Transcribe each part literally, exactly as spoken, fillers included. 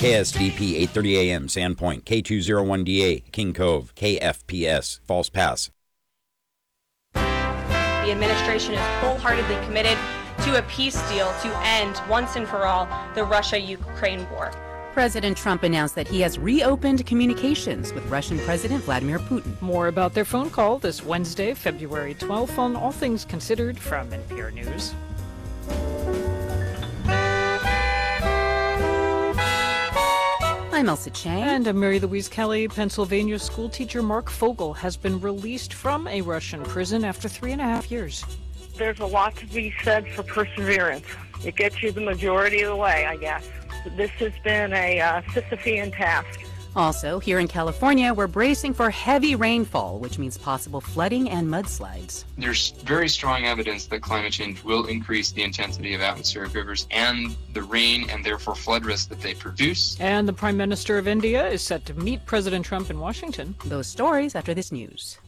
K S D P eight thirty A M, Sandpoint, K two oh one D A, King Cove, K F P S, False Pass. The administration is wholeheartedly committed to a peace deal to end once and for all the Russia-Ukraine war. President Trump announced that he has reopened communications with Russian President Vladimir Putin. More about their phone call this Wednesday, February twelfth, on All Things Considered from N P R News. I'm Elsa Chang. And I'm Mary Louise Kelly. Pennsylvania schoolteacher Mark Fogel has been released from a Russian prison after three and a half years. There's a lot to be said for perseverance. It gets you the majority of the way, I guess. This has been a uh, Sisyphean task. Also, here in California, we're bracing for heavy rainfall, which means possible flooding and mudslides. There's very strong evidence that climate change will increase the intensity of atmospheric rivers and the rain and therefore flood risk that they produce. And the Prime Minister of India is set to meet President Trump in Washington. Those stories after this news.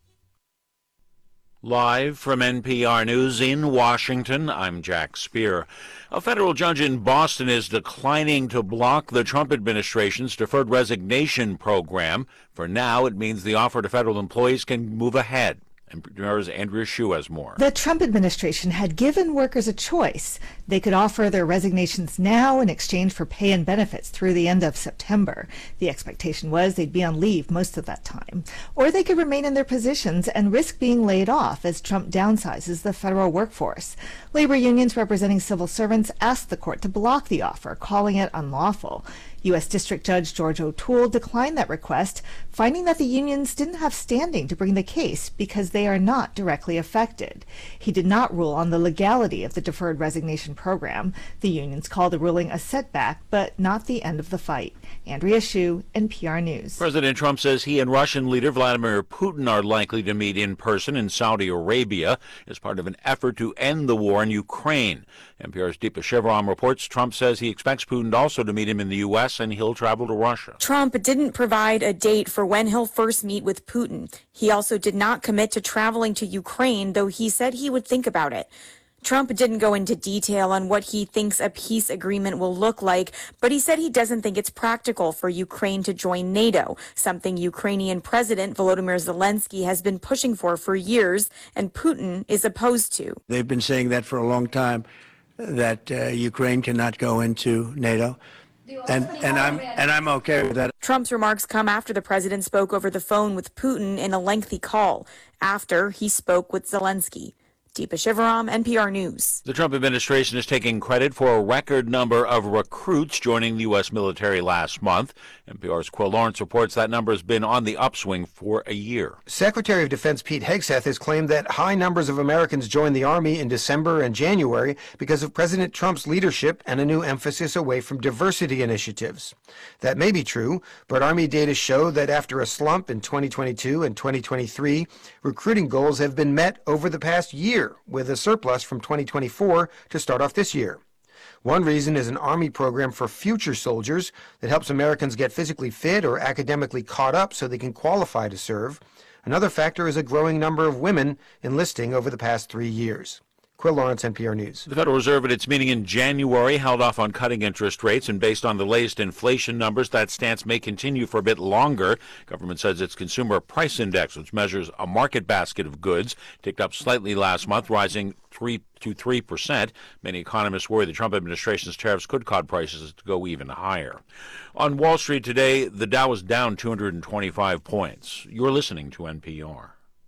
Live from N P R News in Washington, I'm Jack Speer. A federal judge in Boston is declining to block the Trump administration's deferred resignation program. For now, it means the offer to federal employees can move ahead. N P R's Andrea Hsu has more. The Trump administration had given workers a choice. They could offer their resignations now in exchange for pay and benefits through the end of September. The expectation was they'd be on leave most of that time. Or they could remain in their positions and risk being laid off as Trump downsizes the federal workforce. Labor unions representing civil servants asked the court to block the offer, calling it unlawful. U S District Judge George O'Toole declined that request, finding that the unions didn't have standing to bring the case because they are not directly affected. He did not rule on the legality of the deferred resignation program. The unions called the ruling a setback, but not the end of the fight. Andrea Hsu, N P R News. President Trump says he and Russian leader Vladimir Putin are likely to meet in person in Saudi Arabia as part of an effort to end the war in Ukraine. N P R's Deepa Shivaram reports Trump says he expects Putin also to meet him in the U S and he'll travel to Russia. Trump didn't provide a date for when he'll first meet with Putin. He also did not commit to traveling to Ukraine, though he said he would think about it. Trump didn't go into detail on what he thinks a peace agreement will look like, but he said he doesn't think it's practical for Ukraine to join NATO, something Ukrainian President Volodymyr Zelensky has been pushing for for years, and Putin is opposed to. They've been saying that for a long time, that uh, Ukraine cannot go into NATO. And, and I'm and I'm okay with that. Trump's remarks come after the president spoke over the phone with Putin in a lengthy call, after he spoke with Zelensky. Deepa Shivaram, N P R News. The Trump administration is taking credit for a record number of recruits joining the U S military last month. N P R's Quill Lawrence reports that number has been on the upswing for a year. Secretary of Defense Pete Hegseth has claimed that high numbers of Americans joined the Army in December and January because of President Trump's leadership and a new emphasis away from diversity initiatives. That may be true, but Army data show that after a slump in twenty twenty-two and twenty twenty-three, recruiting goals have been met over the past year, with a surplus from twenty twenty-four to start off this year. One reason is an Army program for future soldiers that helps Americans get physically fit or academically caught up so they can qualify to serve. Another factor is a growing number of women enlisting over the past three years. Quill Lawrence, N P R News. The Federal Reserve at its meeting in January held off on cutting interest rates, and based on the latest inflation numbers, that stance may continue for a bit longer. Government says its Consumer Price Index, which measures a market basket of goods, ticked up slightly last month, rising three to three percent. Many economists worry the Trump administration's tariffs could cause prices to go even higher. On Wall Street today, the Dow was down two hundred twenty-five points. You're listening to N P R.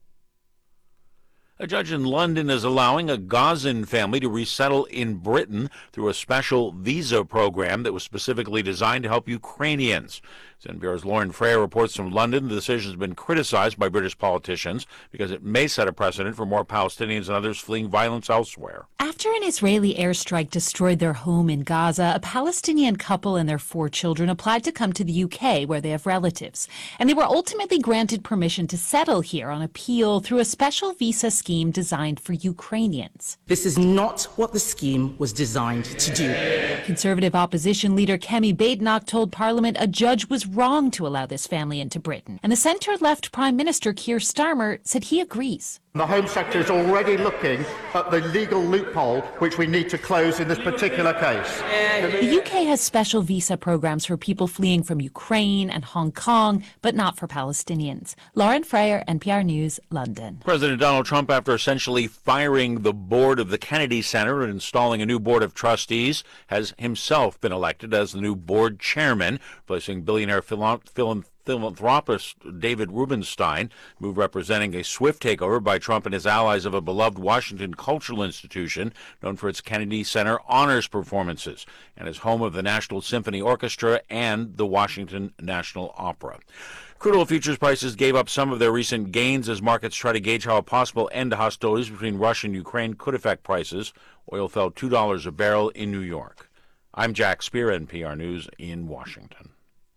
A judge in London is allowing a Gazan family to resettle in Britain through a special visa program that was specifically designed to help Ukrainians. As N P R's Lauren Frayer reports from London, the decision has been criticized by British politicians because it may set a precedent for more Palestinians and others fleeing violence elsewhere. After an Israeli airstrike destroyed their home in Gaza, a Palestinian couple and their four children applied to come to the U K, where they have relatives. And they were ultimately granted permission to settle here on appeal through a special visa scheme designed for Ukrainians. This is not what the scheme was designed to do. Conservative opposition leader Kemi Badenoch told Parliament a judge was wrong to allow this family into Britain. And the centre-left Prime Minister Keir Starmer said he agrees. The Home Secretary is already looking at the legal loophole which we need to close in this particular case. The U K has special visa programs for people fleeing from Ukraine and Hong Kong, but not for Palestinians. Lauren Freyer, N P R News, London. President Donald Trump, after essentially firing the board of the Kennedy Center and installing a new board of trustees, has himself been elected as the new board chairman, replacing billionaire philanthropist philanthropist David Rubenstein, move representing a swift takeover by Trump and his allies of a beloved Washington cultural institution known for its Kennedy Center honors performances and is home of the National Symphony Orchestra and the Washington National Opera. Crude oil futures prices gave up some of their recent gains as markets try to gauge how a possible end to hostilities between Russia and Ukraine could affect prices. Oil fell two dollars a barrel in New York. I'm Jack Spear, N P R News in Washington.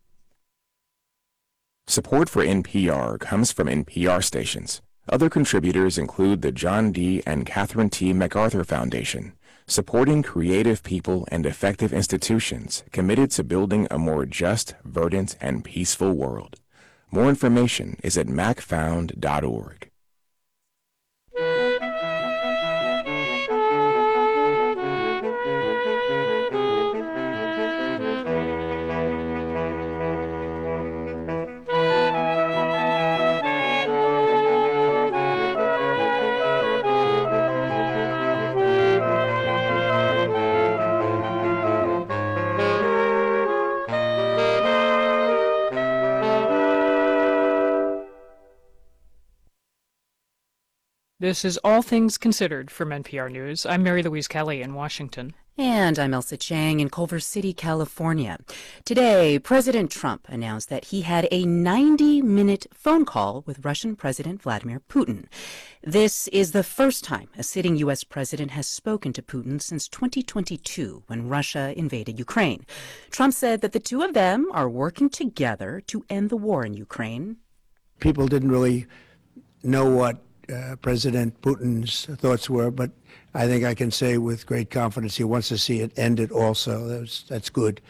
Support for N P R comes from N P R stations. Other contributors include the John D. and Catherine T. MacArthur Foundation, supporting creative people and effective institutions committed to building a more just, verdant, and peaceful world. More information is at mac found dot org. This is All Things Considered from N P R News. I'm Mary Louise Kelly in Washington. And I'm Elsa Chang in Culver City, California. Today, President Trump announced that he had a ninety-minute phone call with Russian President Vladimir Putin. This is the first time a sitting U S president has spoken to Putin since twenty twenty-two, when Russia invaded Ukraine. Trump said that the two of them are working together to end the war in Ukraine. People didn't really know what Uh, President Putin's thoughts were, but I think I can say with great confidence he wants to see it ended also. That's, that's good.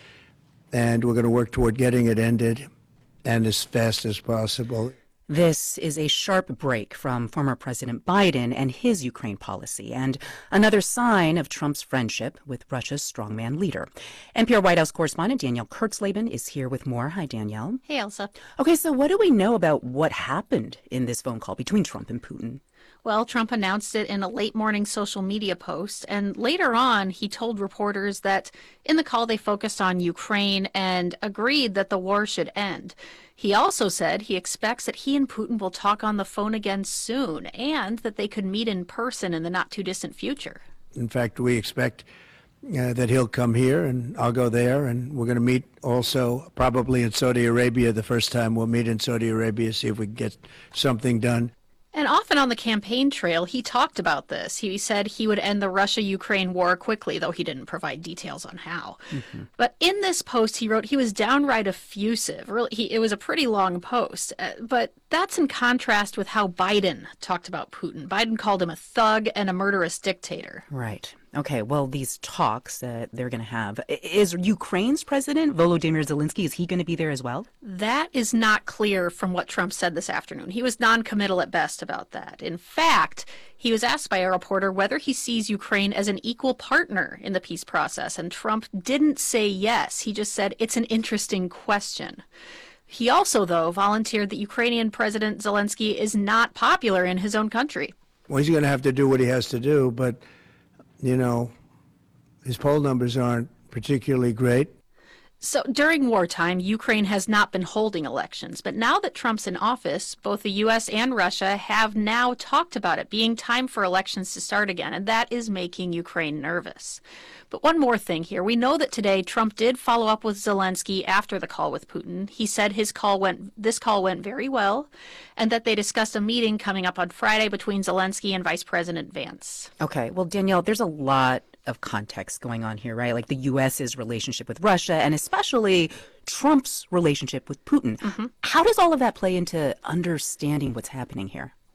And we're going to work toward getting it ended and as fast as possible. This is a sharp break from former President Biden and his Ukraine policy, and another sign of Trump's friendship with Russia's strongman leader. N P R White House correspondent Danielle Kurtzleben is here with more. Hi, Danielle. Hey, Elsa. Okay, so what do we know about what happened in this phone call between Trump and Putin? Well, Trump announced it in a late morning social media post, and later on he told reporters that in the call they focused on Ukraine and agreed that the war should end. He also said he expects that he and Putin will talk on the phone again soon and that they could meet in person in the not-too-distant future. In fact, we expect uh, that he'll come here and I'll go there, and we're going to meet also probably in Saudi Arabia the first time. We'll meet in Saudi Arabia, see if we can get something done. And often on the campaign trail, he talked about this. He said he would end the Russia-Ukraine war quickly, though he didn't provide details on how. Mm-hmm. But in this post, he wrote he was downright effusive. Really, he, it was a pretty long post. Uh, but that's in contrast with how Biden talked about Putin. Biden called him a thug and a murderous dictator. Right. Okay, well, these talks that they're going to have, is Ukraine's president, Volodymyr Zelensky, is he going to be there as well? That is not clear from what Trump said this afternoon. He was non-committal at best about that. In fact, he was asked by a reporter whether he sees Ukraine as an equal partner in the peace process, and Trump didn't say yes. He just said it's an interesting question. He also, though, volunteered that Ukrainian President Zelensky is not popular in his own country. Well, he's going to have to do what he has to do, but you know, his poll numbers aren't particularly great. So during wartime, Ukraine has not been holding elections. But now that Trump's in office, both the U S and Russia have now talked about it being time for elections to start again. And that is making Ukraine nervous. But one more thing here. We know that today Trump did follow up with Zelensky after the call with Putin. He said his call went, this call went very well, and that they discussed a meeting coming up on Friday between Zelensky and Vice President Vance. Okay, well, Danielle, there's a lot of context going on here, right? Like the U S's relationship with Russia and especially Trump's relationship with Putin. Mm-hmm. How does all of that play into understanding what's happening here?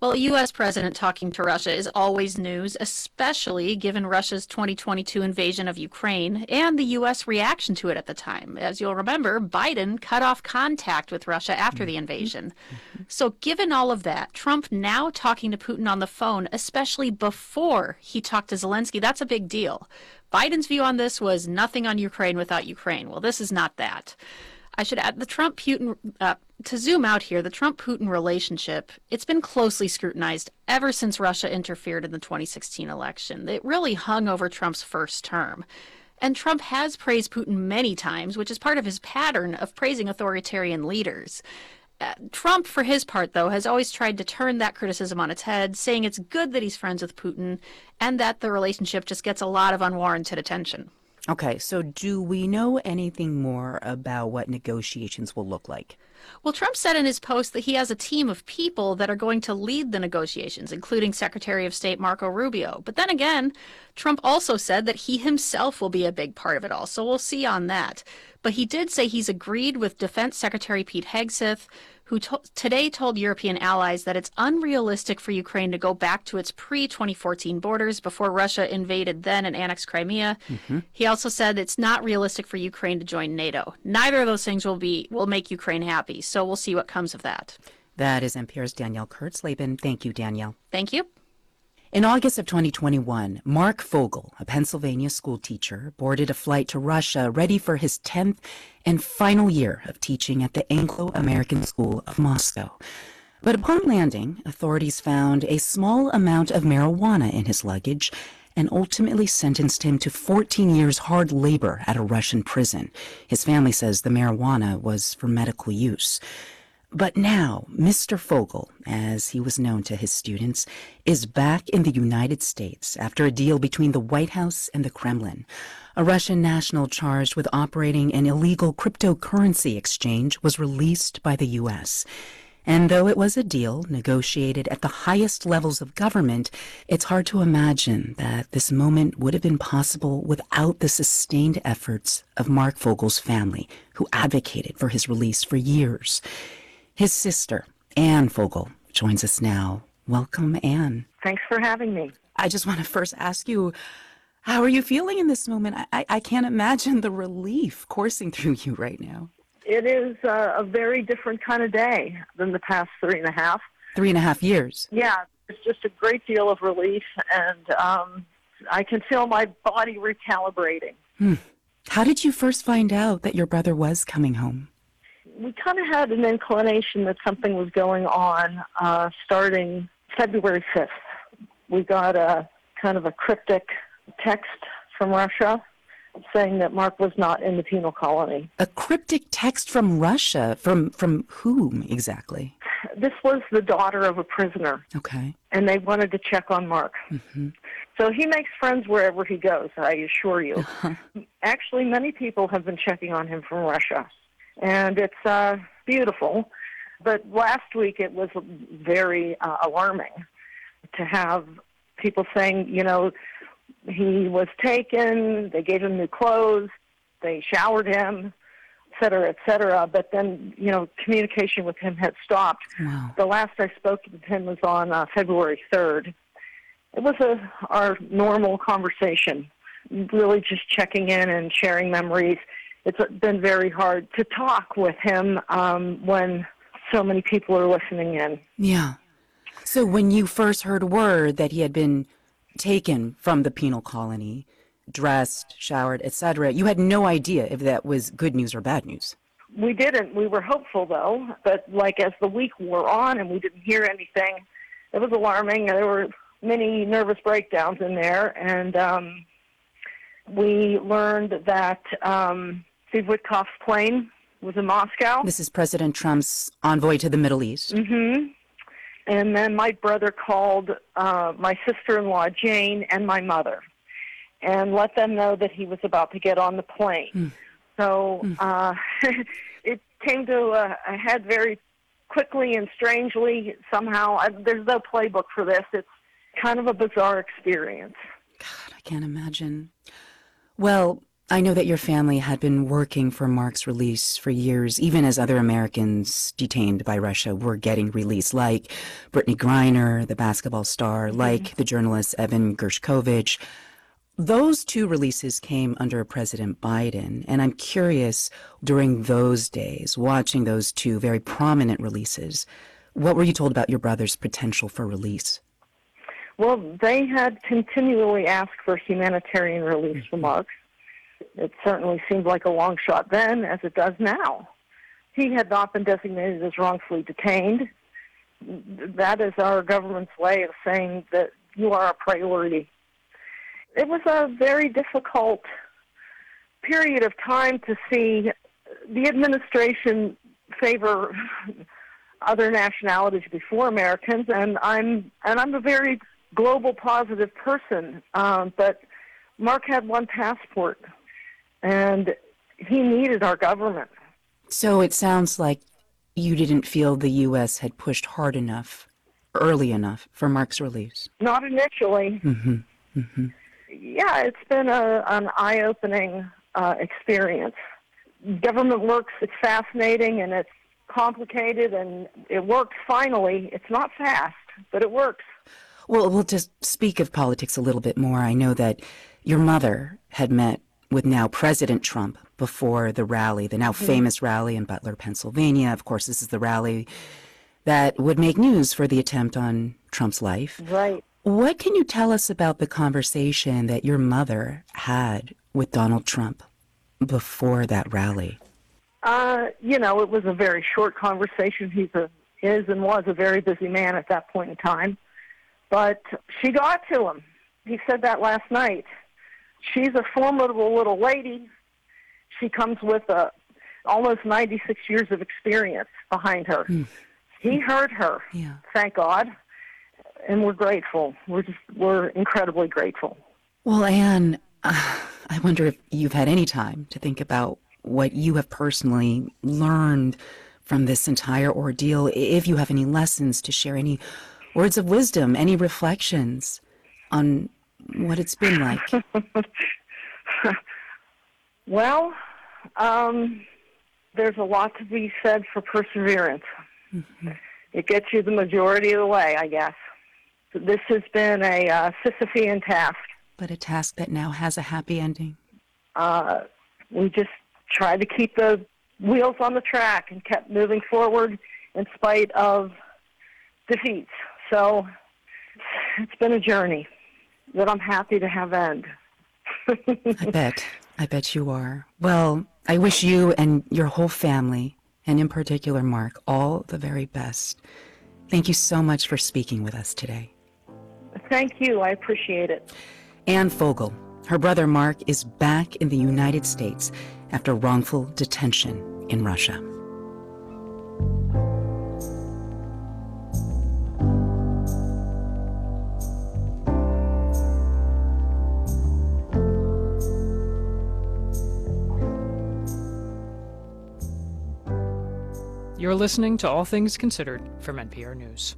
Well, a U S president talking to Russia is always news, especially given Russia's twenty twenty-two invasion of Ukraine and the U S reaction to it at the time. As you'll remember, Biden cut off contact with Russia after the invasion. So given all of that, Trump now talking to Putin on the phone, especially before he talked to Zelensky, that's a big deal. Biden's view on this was nothing on Ukraine without Ukraine. Well, this is not that. I should add the Trump-Putin, uh, to zoom out here, the Trump-Putin relationship, it's been closely scrutinized ever since Russia interfered in the twenty sixteen election. It really hung over Trump's first term. And Trump has praised Putin many times, which is part of his pattern of praising authoritarian leaders. Uh, Trump, for his part, though, has always tried to turn that criticism on its head, saying it's good that he's friends with Putin and that the relationship just gets a lot of unwarranted attention. Okay, so do we know anything more about what negotiations will look like? Well, Trump said in his post that he has a team of people that are going to lead the negotiations, including Secretary of State Marco Rubio. But then again, Trump also said that he himself will be a big part of it all, so we'll see on that. But he did say he's agreed with Defense Secretary Pete Hegseth, who to- today told European allies that it's unrealistic for Ukraine to go back to its pre twenty fourteen borders before Russia invaded then and annexed Crimea. Mm-hmm. He also said it's not realistic for Ukraine to join NATO. Neither of those things will be will make Ukraine happy, so we'll see what comes of that. That is N P R's Danielle Kurtzleben. Thank you, Danielle. Thank you. In August of twenty twenty-one, Mark Fogel, a Pennsylvania school teacher, boarded a flight to Russia ready for his tenth and final year of teaching at the Anglo-American School of Moscow. But upon landing, authorities found a small amount of marijuana in his luggage and ultimately sentenced him to fourteen years hard labor at a Russian prison. His family says the marijuana was for medical use. But now, Mister Fogel, as he was known to his students, is back in the United States after a deal between the White House and the Kremlin. A Russian national charged with operating an illegal cryptocurrency exchange was released by the U S. And though it was a deal negotiated at the highest levels of government, it's hard to imagine that this moment would have been possible without the sustained efforts of Mark Fogel's family, who advocated for his release for years. His sister, Anne Fogel, joins us now. Welcome, Anne. Thanks for having me. I just want to first ask you, how are you feeling in this moment? I, I can't imagine the relief coursing through you right now. It is uh, a very different kind of day than the past three and a half. Three and a half years. Yeah, it's just a great deal of relief, and um, I can feel my body recalibrating. Hmm. How did you first find out that your brother was coming home? We kind of had an inclination that something was going on uh, starting February fifth. We got a kind of a cryptic text from Russia saying that Mark was not in the penal colony. A cryptic text from Russia? From from whom exactly? This was the daughter of a prisoner. Okay. And they wanted to check on Mark. Mm-hmm. So he makes friends wherever he goes, I assure you. Uh-huh. Actually, many people have been checking on him from Russia. And it's uh, beautiful. But last week it was very uh, alarming to have people saying, you know, he was taken, they gave him new clothes, they showered him, et cetera, et cetera. But then, you know, communication with him had stopped. Wow. The last I spoke with him was on uh, February third. It was a, our normal conversation, really just checking in and sharing memories. It's been very hard to talk with him um, when so many people are listening in. Yeah. So when you first heard word that he had been taken from the penal colony, dressed, showered, et cetera, you had no idea if that was good news or bad news. We didn't. We were hopeful, though. But like as the week wore on and we didn't hear anything, it was alarming. There were many nervous breakdowns in there. And um, we learned that um, Steve Witkoff's plane was in Moscow. This is President Trump's envoy to the Middle East. Mm-hmm. And then my brother called uh, my sister-in-law, Jane, and my mother, and let them know that he was about to get on the plane. Mm. So mm. Uh, it came to a, a head very quickly and strangely somehow. I, there's no playbook for this. It's kind of a bizarre experience. God, I can't imagine. Well, I know that your family had been working for Mark's release for years, even as other Americans detained by Russia were getting released, like Brittany Griner, the basketball star, mm-hmm. like the journalist Evan Gershkovich. Those two releases came under President Biden, and I'm curious, during those days, watching those two very prominent releases, what were you told about your brother's potential for release? Well, they had continually asked for humanitarian release for Mark. It certainly seemed like a long shot then, as it does now. He had not been designated as wrongfully detained. That is our government's way of saying that you are a priority. It was a very difficult period of time to see the administration favor other nationalities before Americans, and I'm and I'm a very global positive person, um, but Mark had one passport, and he needed our government. So it sounds like you didn't feel the U S had pushed hard enough, early enough, for Mark's release. Not initially. Mm-hmm. Mm-hmm. Yeah, it's been a, an eye-opening uh, experience. Government works, it's fascinating, and it's complicated, and it works finally. It's not fast, but it works. Well, we'll just speak of politics a little bit more. I know that your mother had met with now President Trump before the rally, the now mm-hmm. famous rally in Butler, Pennsylvania. Of course, this is the rally that would make news for the attempt on Trump's life. Right. What can you tell us about the conversation that your mother had with Donald Trump before that rally? Uh, you know, it was a very short conversation. He's a, is and was a very busy man at that point in time. But she got to him. He said that last night. She's a formidable little lady. She comes with a, almost ninety-six years of experience behind her. Mm. He heard her, yeah. Thank God. And we're grateful. We're just, we're incredibly grateful. Well, Anne, uh, I wonder if you've had any time to think about what you have personally learned from this entire ordeal, if you have any lessons to share, any words of wisdom, any reflections on what it's been like. Well, um, there's a lot to be said for perseverance. Mm-hmm. It gets you the majority of the way, I guess. This has been a uh, Sisyphean task. But a task that now has a happy ending. Uh, we just tried to keep the wheels on the track and kept moving forward in spite of defeats. So it's been a journey that I'm happy to have end. I bet. I bet you are. Well, I wish you and your whole family, and in particular Mark, all the very best. Thank you so much for speaking with us today. Thank you. I appreciate it. Anne Fogel. Her brother Mark is back in the United States after wrongful detention in Russia. You're listening to All Things Considered from N P R News.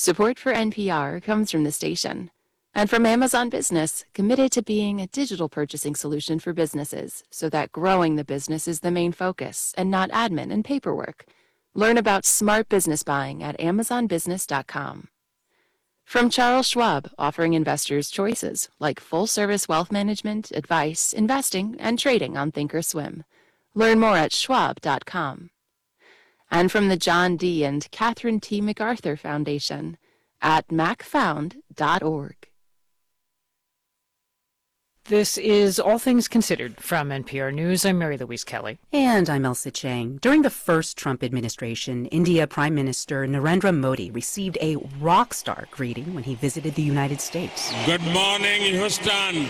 Support for N P R comes from the station and from Amazon Business, committed to being a digital purchasing solution for businesses so that growing the business is the main focus and not admin and paperwork. Learn about smart business buying at amazon business dot com. From Charles Schwab, offering investors choices like full-service wealth management, advice, investing, and trading on Thinkorswim. Learn more at schwab dot com. And from the John D. and Catherine T. MacArthur Foundation at mac found dot org. This is All Things Considered from N P R News. I'm Mary Louise Kelly. And I'm Elsa Chang. During the first Trump administration, India Prime Minister Narendra Modi received a rock star greeting when he visited the United States. Good morning, Houston.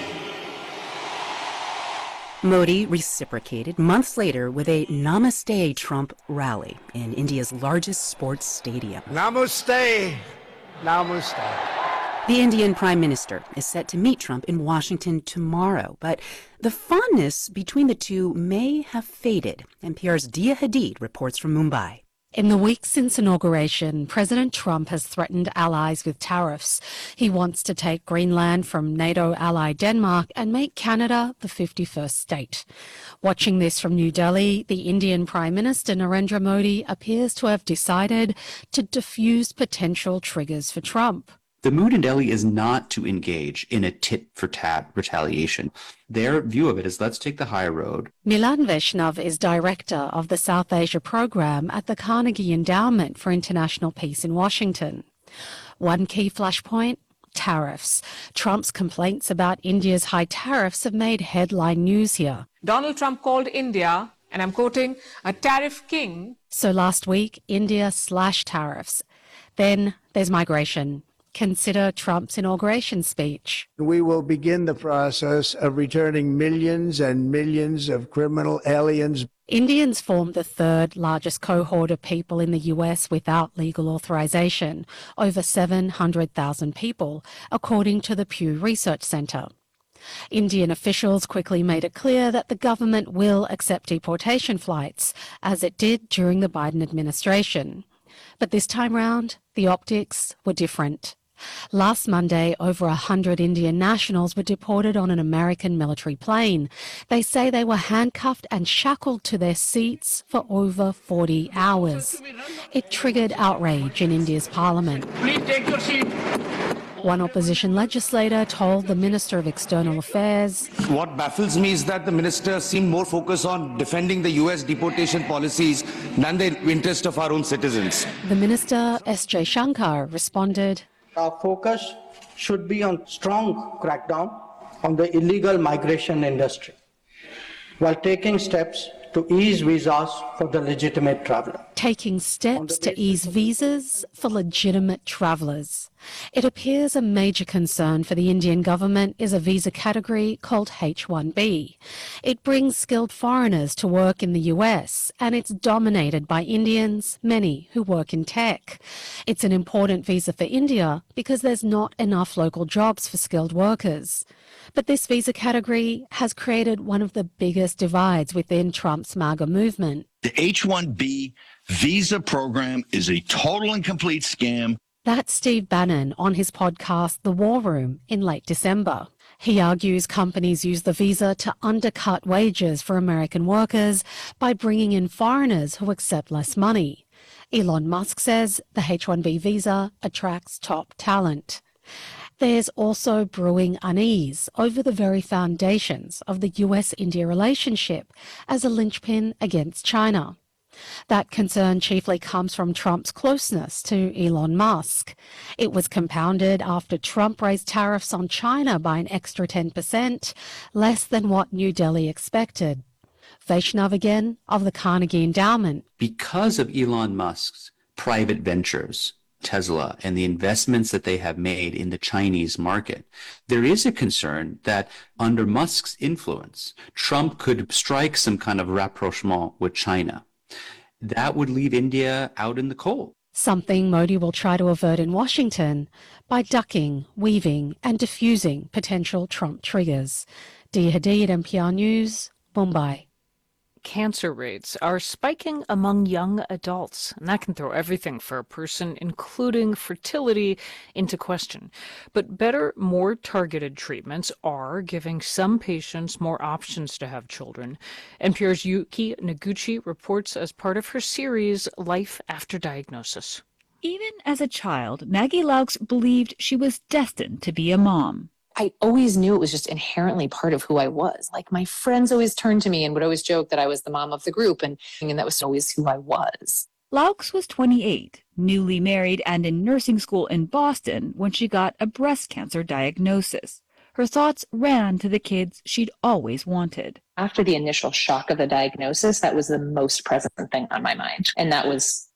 Modi reciprocated months later with a Namaste Trump rally in India's largest sports stadium. Namaste. Namaste. The Indian Prime Minister is set to meet Trump in Washington tomorrow, but the fondness between the two may have faded. N P R's Dia Hadid reports from Mumbai. In the week since inauguration, President Trump has threatened allies with tariffs. He wants to take Greenland from NATO ally Denmark and make Canada the fifty-first state. Watching this from New Delhi, the Indian Prime Minister Narendra Modi appears to have decided to defuse potential triggers for Trump. The mood in Delhi is not to engage in a tit-for-tat retaliation. Their view of it is, let's take the high road. Milan Vaishnav is director of the South Asia program at the Carnegie Endowment for International Peace in Washington. One key flashpoint: tariffs. Trump's complaints about India's high tariffs have made headline news here. Donald Trump called India, and I'm quoting, a tariff king. So last week, India slashed tariffs. Then there's migration. Consider Trump's inauguration speech. We will begin the process of returning millions and millions of criminal aliens. Indians form the third largest cohort of people in the U S without legal authorization, over seven hundred thousand people, according to the Pew Research Center. Indian officials quickly made it clear that the government will accept deportation flights, as it did during the Biden administration. But this time round, the optics were different. Last Monday, over one hundred Indian nationals were deported on an American military plane. They say they were handcuffed and shackled to their seats for over forty hours. It triggered outrage in India's parliament. Please take your seat. One opposition legislator told the Minister of External Affairs, "What baffles me is that the minister seemed more focused on defending the U S deportation policies than the interest of our own citizens." The minister, S. J. Shankar, responded, "Our focus should be on strong crackdown on the illegal migration industry, while taking steps to ease visas for the legitimate traveler." Taking steps to ease visas for legitimate travellers. It appears a major concern for the Indian government is a visa category called H one B. It brings skilled foreigners to work in the U S, and it's dominated by Indians, many who work in tech. It's an important visa for India because there's not enough local jobs for skilled workers. But this visa category has created one of the biggest divides within Trump's MAGA movement. The H one B visa program is a total and complete scam. That's Steve Bannon on his podcast, The War Room, in late December. He argues companies use the visa to undercut wages for American workers by bringing in foreigners who accept less money. Elon Musk says the H one B visa attracts top talent. There's also brewing unease over the very foundations of the U S India relationship as a linchpin against China. That concern chiefly comes from Trump's closeness to Elon Musk. It was compounded after Trump raised tariffs on China by an extra ten percent, less than what New Delhi expected. Vaishnav again of the Carnegie Endowment. Because of Elon Musk's private ventures, Tesla, and the investments that they have made in the Chinese market, there is a concern that under Musk's influence, Trump could strike some kind of rapprochement with China. That would leave India out in the cold. Something Modi will try to avert in Washington by ducking, weaving, and diffusing potential Trump triggers. Dia Hadid, N P R News, Mumbai. cancer rates are spiking among young adults, and that can throw everything for a person, including fertility, into question. But better, more targeted treatments are giving some patients more options to have children. N P R's Yuki Noguchi reports as part of her series, Life After Diagnosis. Even as a child, Maggie Laux believed she was destined to be a mom. I always knew it was just inherently part of who I was. Like, my friends always turned to me and would always joke that I was the mom of the group, and, and that was always who I was. Laux was twenty-eight, newly married and in nursing school in Boston when she got a breast cancer diagnosis. Her thoughts ran to the kids she'd always wanted. After the initial shock of the diagnosis, that was the most present thing on my mind. And that was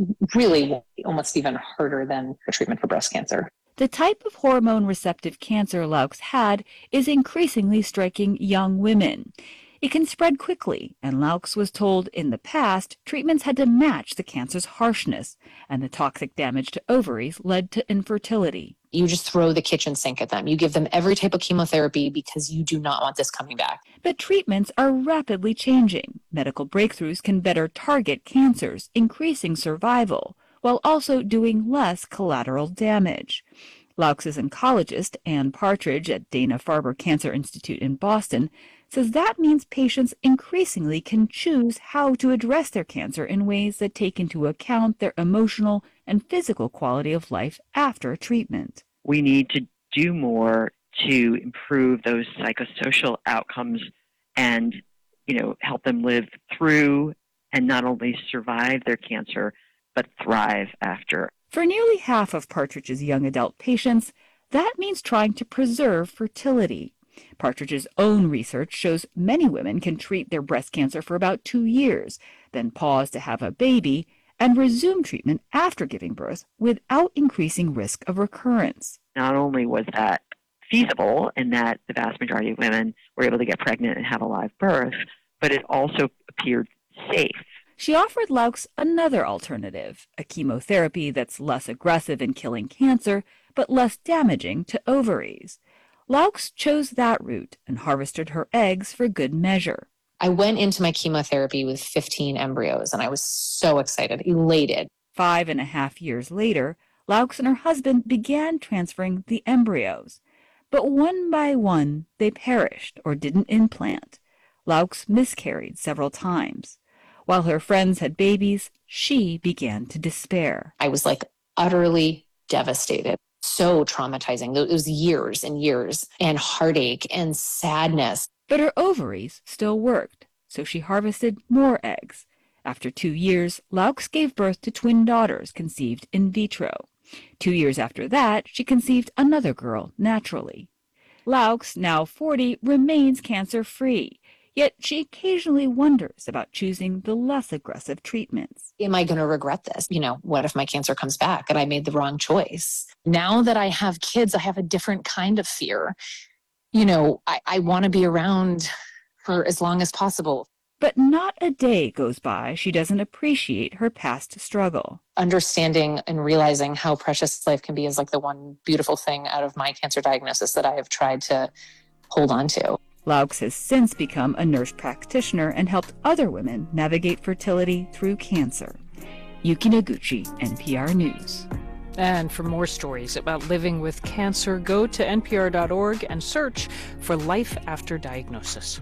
really almost even harder than the treatment for breast cancer. The type of hormone-receptive cancer Laux had is increasingly striking young women. It can spread quickly, and Laux was told in the past treatments had to match the cancer's harshness, and the toxic damage to ovaries led to infertility. You just throw the kitchen sink at them. You give them every type of chemotherapy because you do not want this coming back. But treatments are rapidly changing. Medical breakthroughs can better target cancers, increasing survival, while also doing less collateral damage. Laux's oncologist, Ann Partridge at Dana-Farber Cancer Institute in Boston, says that means patients increasingly can choose how to address their cancer in ways that take into account their emotional and physical quality of life after treatment. We need to do more to improve those psychosocial outcomes and, you know, help them live through and not only survive their cancer, but thrive after. For nearly half of Partridge's young adult patients, that means trying to preserve fertility. Partridge's own research shows many women can treat their breast cancer for about two years, then pause to have a baby, and resume treatment after giving birth without increasing risk of recurrence. Not only was that feasible in that the vast majority of women were able to get pregnant and have a live birth, but it also appeared safe. She offered Laux another alternative, a chemotherapy that's less aggressive in killing cancer, but less damaging to ovaries. Laux chose that route and harvested her eggs for good measure. I went into my chemotherapy with fifteen embryos, and I was so excited, elated. Five and a half years later, Laux and her husband began transferring the embryos. But one by one, they perished or didn't implant. Laux miscarried several times. While her friends had babies, she began to despair. I was like utterly devastated. So traumatizing. It was years and years and heartache and sadness. But her ovaries still worked, so she harvested more eggs. After two years, Laux gave birth to twin daughters conceived in vitro. Two years after that, she conceived another girl naturally. Laux, now forty, remains cancer-free. Yet she occasionally wonders about choosing the less aggressive treatments. Am I going to regret this? You know, what if my cancer comes back and I made the wrong choice? Now that I have kids, I have a different kind of fear. You know, I, I want to be around for as long as possible. But not a day goes by she doesn't appreciate her past struggle. Understanding and realizing how precious life can be is like the one beautiful thing out of my cancer diagnosis that I have tried to hold on to. Laux has since become a nurse practitioner and helped other women navigate fertility through cancer. Yuki Noguchi, N P R News. And for more stories about living with cancer, go to N P R dot org and search for Life After Diagnosis.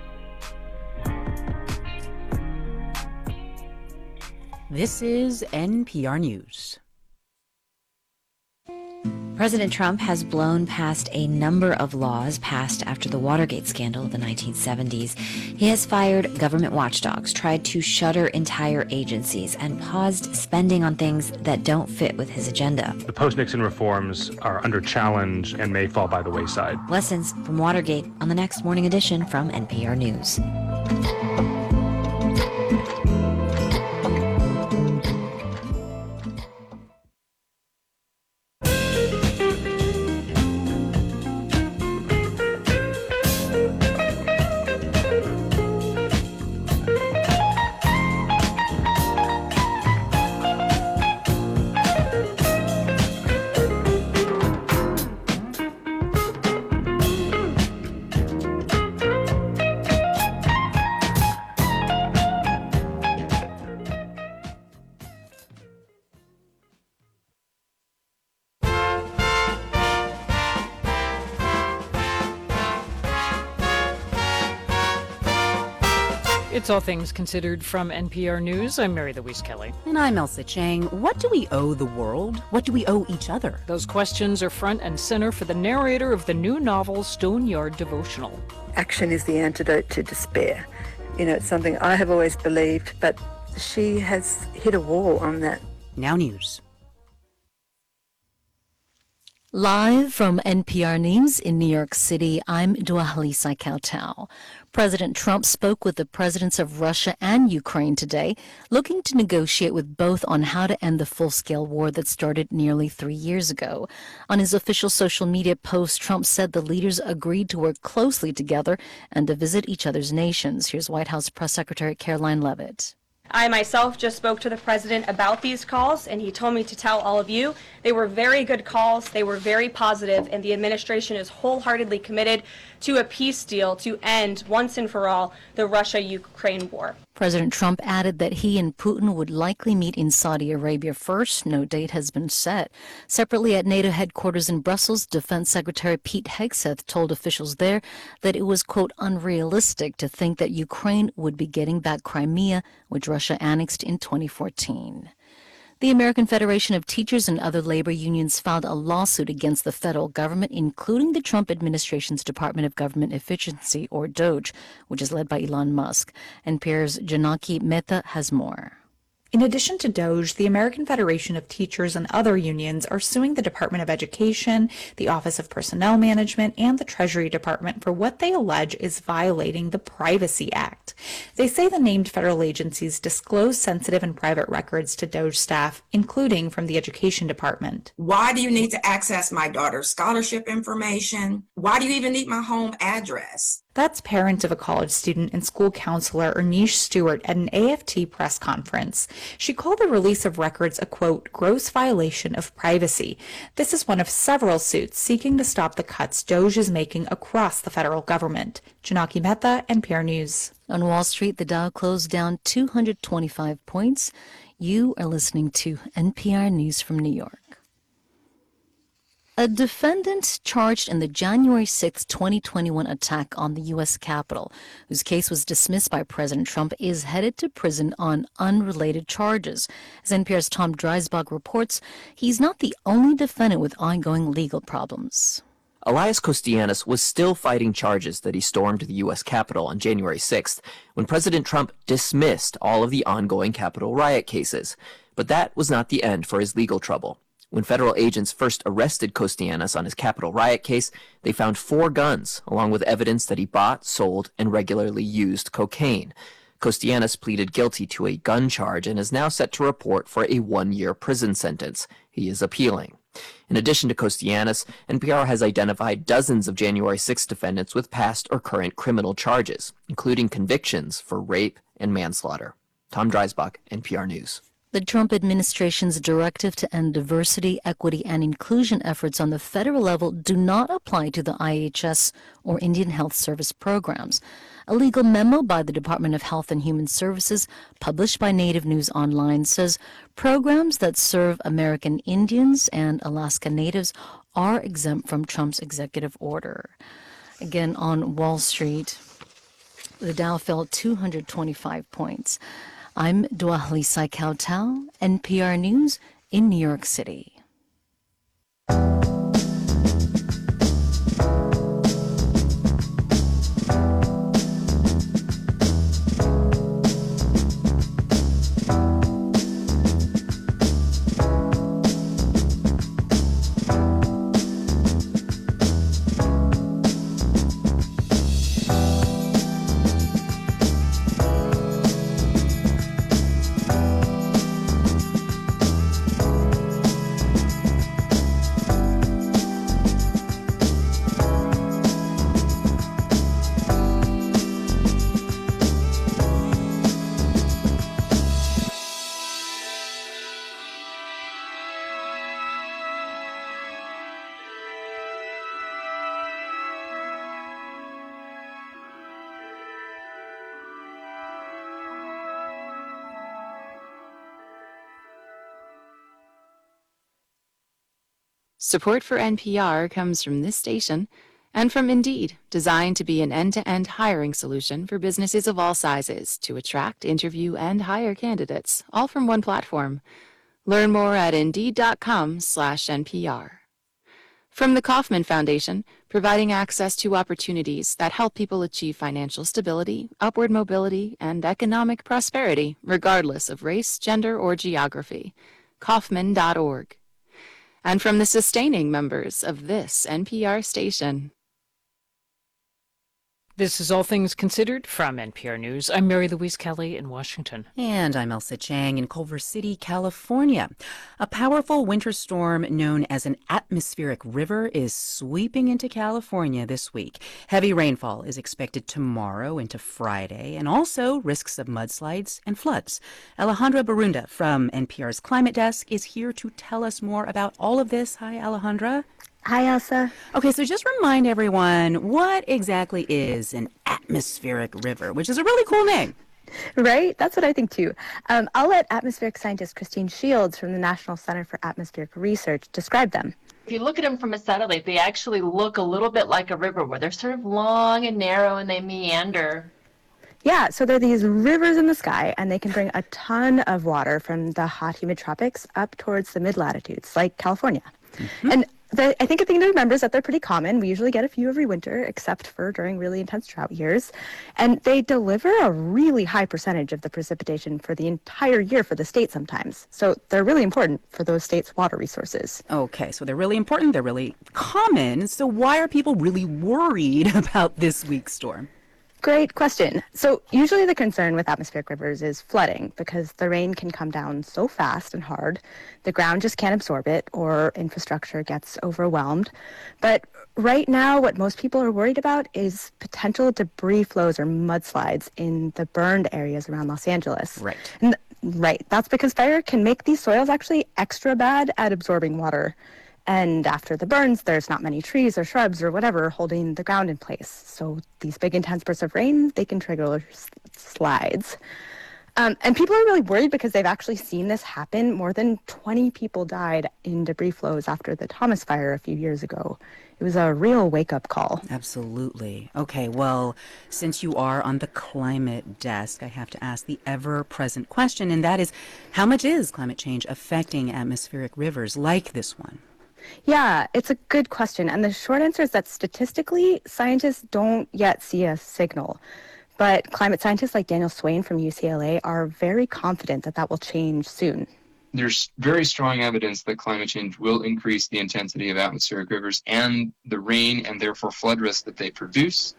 This is N P R News. President Trump has blown past a number of laws passed after the Watergate scandal of the nineteen seventies. He has fired government watchdogs, tried to shutter entire agencies, and paused spending on things that don't fit with his agenda. The post-Nixon reforms are under challenge and may fall by the wayside. Lessons from Watergate on the next Morning Edition from N P R News. It's All Things Considered from N P R News. I'm Mary Louise Kelly. And I'm Elsa Chang. What do we owe the world? What do we owe each other? Those questions are front and center for the narrator of the new novel Stone Yard Devotional. Action is the antidote to despair. You know, it's something I have always believed, but she has hit a wall on that. Now News. Live from N P R News in New York City, I'm Dua-Halisa Kautau. President Trump spoke with the presidents of Russia and Ukraine today, looking to negotiate with both on how to end the full-scale war that started nearly three years ago. On his official social media post, Trump said the leaders agreed to work closely together and to visit each other's nations. Here's White House Press Secretary Caroline Leavitt. I myself just spoke to the president about these calls, and he told me to tell all of you they were very good calls, they were very positive, and the administration is wholeheartedly committed to a peace deal to end, once and for all, the Russia-Ukraine war. President Trump added that he and Putin would likely meet in Saudi Arabia first. No date has been set. Separately, at NATO headquarters in Brussels, Defense Secretary Pete Hegseth told officials there that it was, quote, unrealistic to think that Ukraine would be getting back Crimea, which Russia annexed in twenty fourteen. The American Federation of Teachers and other labor unions filed a lawsuit against the federal government, including the Trump administration's Department of Government Efficiency, or DOGE, which is led by Elon Musk. N P R's Janaki Mehta has more. In addition to DOGE, the American Federation of Teachers and other unions are suing the Department of Education, the Office of Personnel Management, and the Treasury Department for what they allege is violating the Privacy Act. They say the named federal agencies disclose sensitive and private records to DOGE staff, including from the Education Department. Why do you need to access my daughter's scholarship information? Why do you even need my home address? That's parent of a college student and school counselor Ernice Stewart at an A F T press conference. She called the release of records a, quote, gross violation of privacy. This is one of several suits seeking to stop the cuts DOGE is making across the federal government. Janaki Mehta, N P R News. On Wall Street, the Dow closed down two hundred twenty-five points. You are listening to N P R News from New York. A defendant charged in the January sixth, twenty twenty-one attack on the U S Capitol, whose case was dismissed by President Trump, is headed to prison on unrelated charges. As N P R's Tom Dreisbach reports, he's not the only defendant with ongoing legal problems. Elias Kostianis was still fighting charges that he stormed the U S Capitol on January sixth when President Trump dismissed all of the ongoing Capitol riot cases. But that was not the end for his legal trouble. When federal agents first arrested Kostianis on his Capitol riot case, they found four guns, along with evidence that he bought, sold, and regularly used cocaine. Kostianis pleaded guilty to a gun charge and is now set to report for a one-year prison sentence. He is appealing. In addition to Kostianis, N P R has identified dozens of January sixth defendants with past or current criminal charges, including convictions for rape and manslaughter. Tom Dreisbach, N P R News. The Trump administration's directive to end diversity, equity, and inclusion efforts on the federal level do not apply to the I H S or Indian Health Service programs. A legal memo by the Department of Health and Human Services, published by Native News Online, says programs that serve American Indians and Alaska Natives are exempt from Trump's executive order. Again, on Wall Street, the Dow fell two hundred twenty-five points. I'm Dua-Halisa Kautau, N P R News in New York City. Support for N P R comes from this station And from Indeed, designed to be an end-to-end hiring solution for businesses of all sizes to attract, interview, and hire candidates, all from one platform. Learn more at Indeed.com slash NPR. From the Kauffman Foundation, providing access to opportunities that help people achieve financial stability, upward mobility, and economic prosperity, regardless of race, gender, or geography. Kauffman dot org. And from the sustaining members of this N P R station. This is All Things Considered from N P R News. I'm Mary Louise Kelly in Washington. And I'm Elsa Chang in Culver City, California. A powerful winter storm known as an atmospheric river is sweeping into California this week. Heavy rainfall is expected tomorrow into Friday, and also risks of mudslides and floods. Alejandra Barunda from N P R's Climate Desk is here to tell us more about all of this. Hi, Alejandra. Hi, Elsa. Okay, so just remind everyone, what exactly is an atmospheric river, which is a really cool name? Right? That's what I think, too. Um, I'll let atmospheric scientist Christine Shields from the National Center for Atmospheric Research describe them. If you look at them from a satellite, they actually look a little bit like a river, where they're sort of long and narrow and they meander. Yeah, so they're these rivers in the sky, and they can bring a ton of water from the hot, humid tropics up towards the mid-latitudes, like California. Mm-hmm. And The, I think a thing to remember is that they're pretty common. We usually get a few every winter, except for during really intense drought years. And they deliver a really high percentage of the precipitation for the entire year for the state sometimes. So they're really important for those states' water resources. Okay, so they're really important. They're really common. So why are people really worried about this week's storm? Great question. So usually the concern with atmospheric rivers is flooding, because the rain can come down so fast and hard, the ground just can't absorb it, or infrastructure gets overwhelmed. But right now, what most people are worried about is potential debris flows or mudslides in the burned areas around Los Angeles. Right. And, right. That's because fire can make these soils actually extra bad at absorbing water. And after the burns, there's not many trees or shrubs or whatever holding the ground in place. So these big intense bursts of rain, they can trigger s- slides. Um, and people are really worried because they've actually seen this happen. More than twenty people died in debris flows after the Thomas Fire a few years ago. It was a real wake-up call. Absolutely. Okay, well, since you are on the climate desk, I have to ask the ever-present question, and that is, how much is climate change affecting atmospheric rivers like this one? Yeah, it's a good question. And the short answer is that statistically, scientists don't yet see a signal. But climate scientists like Daniel Swain from U C L A are very confident that that will change soon. There's very strong evidence that climate change will increase the intensity of atmospheric rivers and the rain and therefore flood risk that they produce.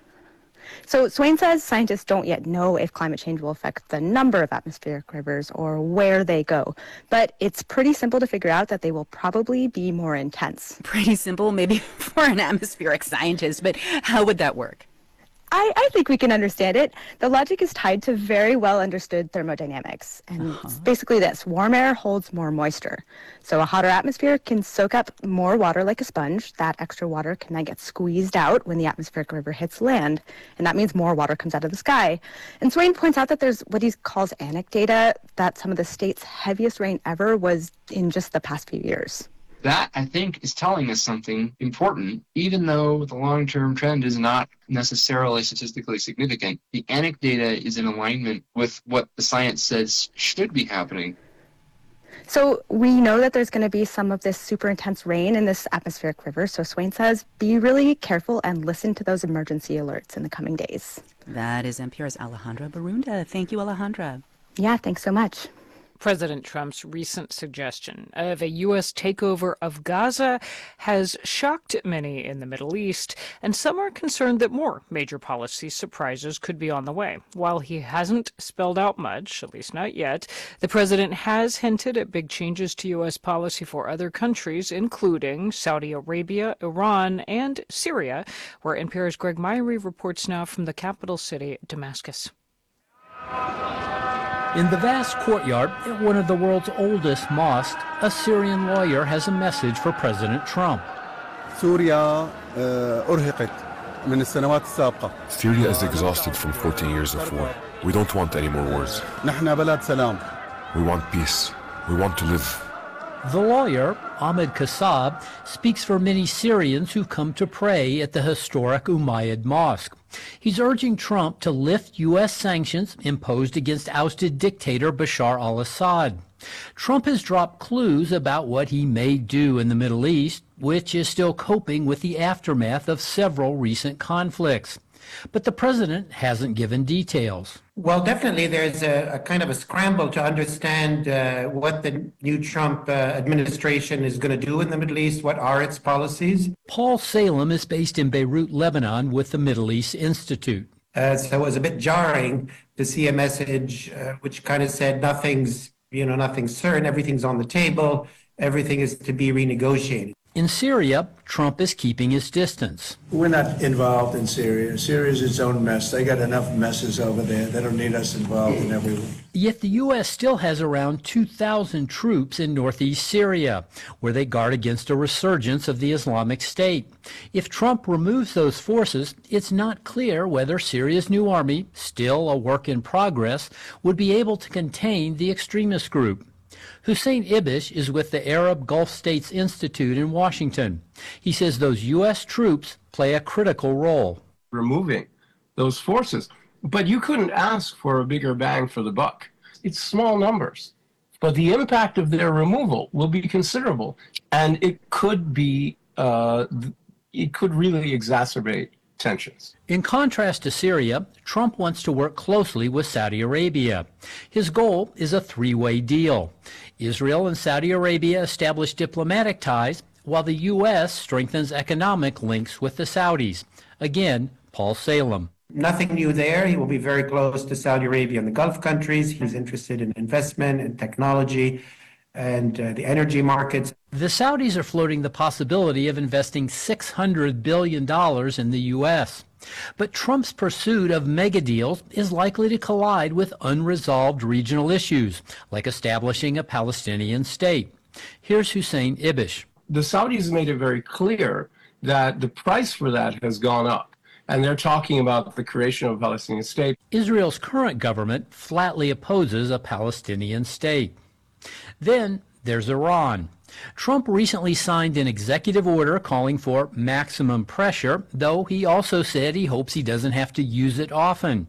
So Swain says scientists don't yet know if climate change will affect the number of atmospheric rivers or where they go. But it's pretty simple to figure out that they will probably be more intense. Pretty simple, maybe for an atmospheric scientist, but how would that work? I, I think we can understand it. The logic is tied to very well understood thermodynamics. And Uh-huh. it's basically this: warm air holds more moisture. So a hotter atmosphere can soak up more water like a sponge. That extra water can then get squeezed out when the atmospheric river hits land. And that means more water comes out of the sky. And Swain points out that there's what he calls anecdata, that some of the state's heaviest rain ever was in just the past few years. That, I think, is telling us something important, even though the long-term trend is not necessarily statistically significant. The anecdata is in alignment with what the science says should be happening. So we know that there's going to be some of this super intense rain in this atmospheric river. So Swain says, be really careful and listen to those emergency alerts in the coming days. That is N P R's Alejandra Barunda. Thank you, Alejandra. Yeah, thanks so much. President Trump's recent suggestion of a U S takeover of Gaza has shocked many in the Middle East, and some are concerned that more major policy surprises could be on the way. While he hasn't spelled out much, at least not yet, the president has hinted at big changes to U S policy for other countries, including Saudi Arabia, Iran, and Syria, where N P R's Greg Myrie reports now from the capital city, Damascus. In the vast courtyard at one of the world's oldest mosques, a Syrian lawyer has a message for President Trump. Syria is exhausted from fourteen years of war. We don't want any more wars. We want peace. We want to live The lawyer, Ahmed Kassab, speaks for many Syrians who come to pray at the historic Umayyad Mosque. He's urging Trump to lift U S sanctions imposed against ousted dictator Bashar al-Assad. Trump has dropped clues about what he may do in the Middle East, which is still coping with the aftermath of several recent conflicts. But the president hasn't given details. Well, definitely there's a, a kind of a scramble to understand uh, what the new Trump uh, administration is going to do in the Middle East. What are its policies? Paul Salem is based in Beirut, Lebanon, with the Middle East Institute. Uh, so it was a bit jarring to see a message uh, which kind of said nothing's, you know, nothing's certain, everything's on the table, everything is to be renegotiated. In Syria, Trump is keeping his distance. We're not involved in Syria. Syria is its own mess. They got enough messes over there. They don't need us involved in everything. Yet the U S still has around two thousand troops in northeast Syria, where they guard against a resurgence of the Islamic State. If Trump removes those forces, it's not clear whether Syria's new army, still a work in progress, would be able to contain the extremist group. Hussein Ibish is with the Arab Gulf States Institute in Washington. He says those U S troops play a critical role. Removing those forces. But you couldn't ask for a bigger bang for the buck. It's small numbers. But the impact of their removal will be considerable. And it could be, uh, it could really exacerbate tensions. In contrast to Syria, Trump wants to work closely with Saudi Arabia. His goal is a three-way deal. Israel and Saudi Arabia establish diplomatic ties, while the U S strengthens economic links with the Saudis. Again, Paul Salem. Nothing new there. He will be very close to Saudi Arabia and the Gulf countries. He's interested in investment and technology and uh, the energy markets. The Saudis are floating the possibility of investing six hundred billion dollars in the U S. But Trump's pursuit of mega deals is likely to collide with unresolved regional issues, like establishing a Palestinian state. Here's Hussein Ibish. The Saudis made it very clear that the price for that has gone up, and they're talking about the creation of a Palestinian state. Israel's current government flatly opposes a Palestinian state. Then there's Iran. Trump recently signed an executive order calling for maximum pressure, though he also said he hopes he doesn't have to use it often.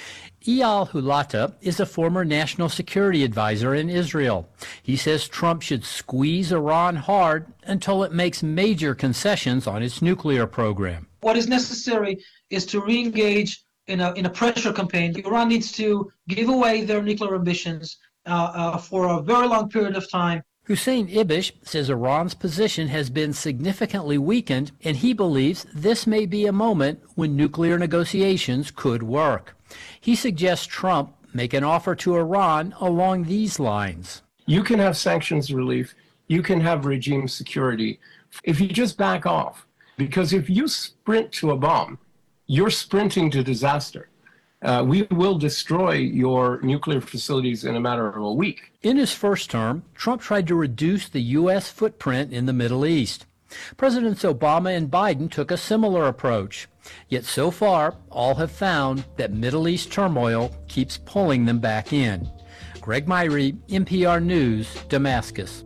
Eyal Hulata is a former national security advisor in Israel. He says Trump should squeeze Iran hard until it makes major concessions on its nuclear program. What is necessary is to re-engage in a, in a pressure campaign. Iran needs to give away their nuclear ambitions uh, uh, for a very long period of time. Hussein Ibish says Iran's position has been significantly weakened, and he believes this may be a moment when nuclear negotiations could work. He suggests Trump make an offer to Iran along these lines. You can have sanctions relief. You can have regime security if you just back off. Because if you sprint to a bomb, you're sprinting to disaster. Uh, we will destroy your nuclear facilities in a matter of a week. In his first term, Trump tried to reduce the U S footprint in the Middle East. Presidents Obama and Biden took a similar approach. Yet so far, all have found that Middle East turmoil keeps pulling them back in. Greg Myrie, N P R News, Damascus.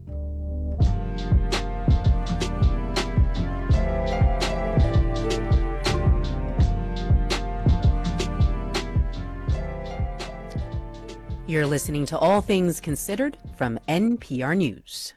You're listening to All Things Considered from N P R News.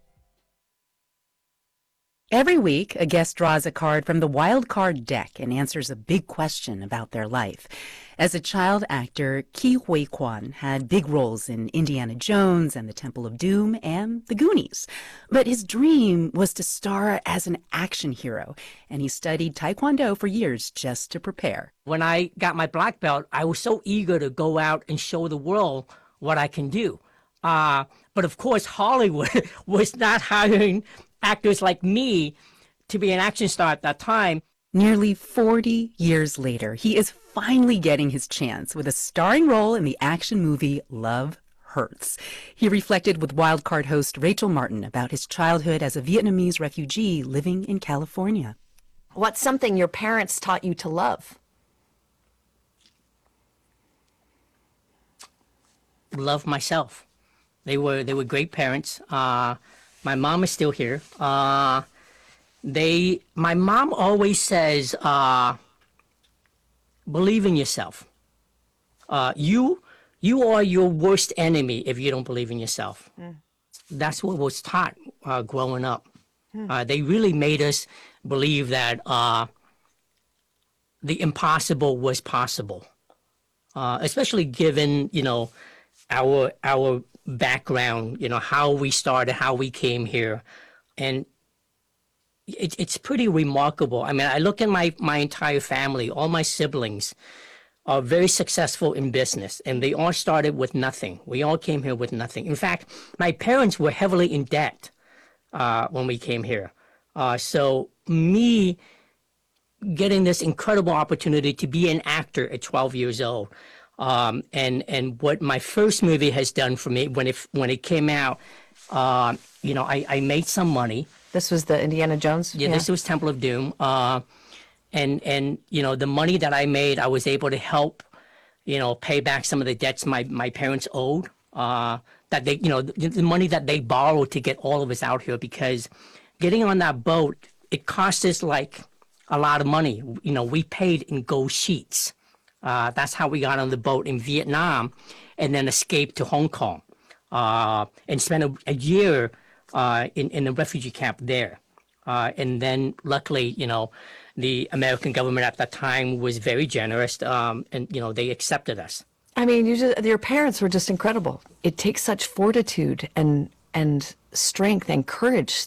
Every week, a guest draws a card from the Wild Card deck and answers a big question about their life. As a child actor, Ke Huy Quan had big roles in Indiana Jones and the Temple of Doom and The Goonies. But his dream was to star as an action hero, and he studied Taekwondo for years just to prepare. When I got my black belt, I was so eager to go out and show the world what I can do. Uh, but of course, Hollywood was not hiring actors like me to be an action star at that time. Nearly forty years later, he is finally getting his chance with a starring role in the action movie Love Hurts. He reflected with Wild Card host Rachel Martin about his childhood as a Vietnamese refugee living in California. What's something your parents taught you to love? Love myself. They were they were great parents. Uh, my mom is still here. Uh, they my mom always says, uh, believe in yourself. Uh, you you are your worst enemy if you don't believe in yourself. Mm. That's what was taught uh, growing up. Mm. Uh, they really made us believe that uh, the impossible was possible, uh, especially given, you know, our our background, you know, how we started, how we came here. And it, it's pretty remarkable. I mean, I look at my, my entire family, all my siblings are very successful in business, and they all started with nothing. We all came here with nothing. In fact, my parents were heavily in debt uh, when we came here. Uh, so me getting this incredible opportunity to be an actor at twelve years old, um, and and what my first movie has done for me when it when it came out, uh, you know, I, I made some money. This was the Indiana Jones? Yeah, yeah. This was Temple of Doom. Uh, and and you know, the money that I made, I was able to help, you know, pay back some of the debts my my parents owed. Uh, that they, you know, the, the money that they borrowed to get all of us out here, because getting on that boat, it cost us like a lot of money. You know, we paid in gold sheets. Uh, that's how we got on the boat in Vietnam, and then escaped to Hong Kong, uh, and spent a, a year uh, in in a refugee camp there. Uh, and then, luckily, you know, the American government at that time was very generous, um, and you know, they accepted us. I mean, you just, your parents were just incredible. It takes such fortitude and and strength and courage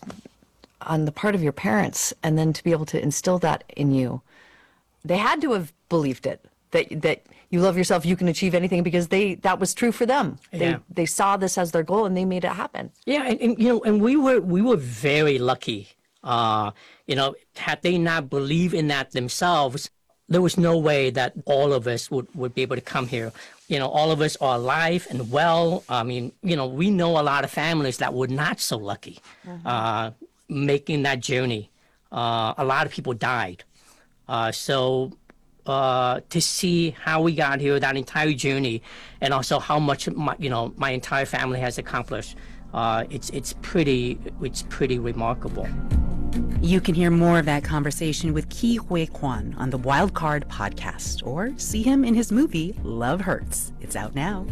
on the part of your parents, and then to be able to instill that in you. They had to have believed it, that that you love yourself, you can achieve anything, because they that was true for them. They Yeah. they saw this as their goal and they made it happen. Yeah, and, and you know, and we were we were very lucky. Uh, you know, had they not believed in that themselves, there was no way that all of us would, would be able to come here. You know, all of us are alive and well. I mean, you know, we know a lot of families that were not so lucky Mhm. uh, making that journey. Uh, a lot of people died. Uh, so uh, to see how we got here, that entire journey, and also how much, my, you know, my entire family has accomplished, uh, it's it's pretty it's pretty remarkable. You can hear more of that conversation with Ke Huy Quan on the Wild Card podcast, or see him in his movie Love Hurts. It's out now.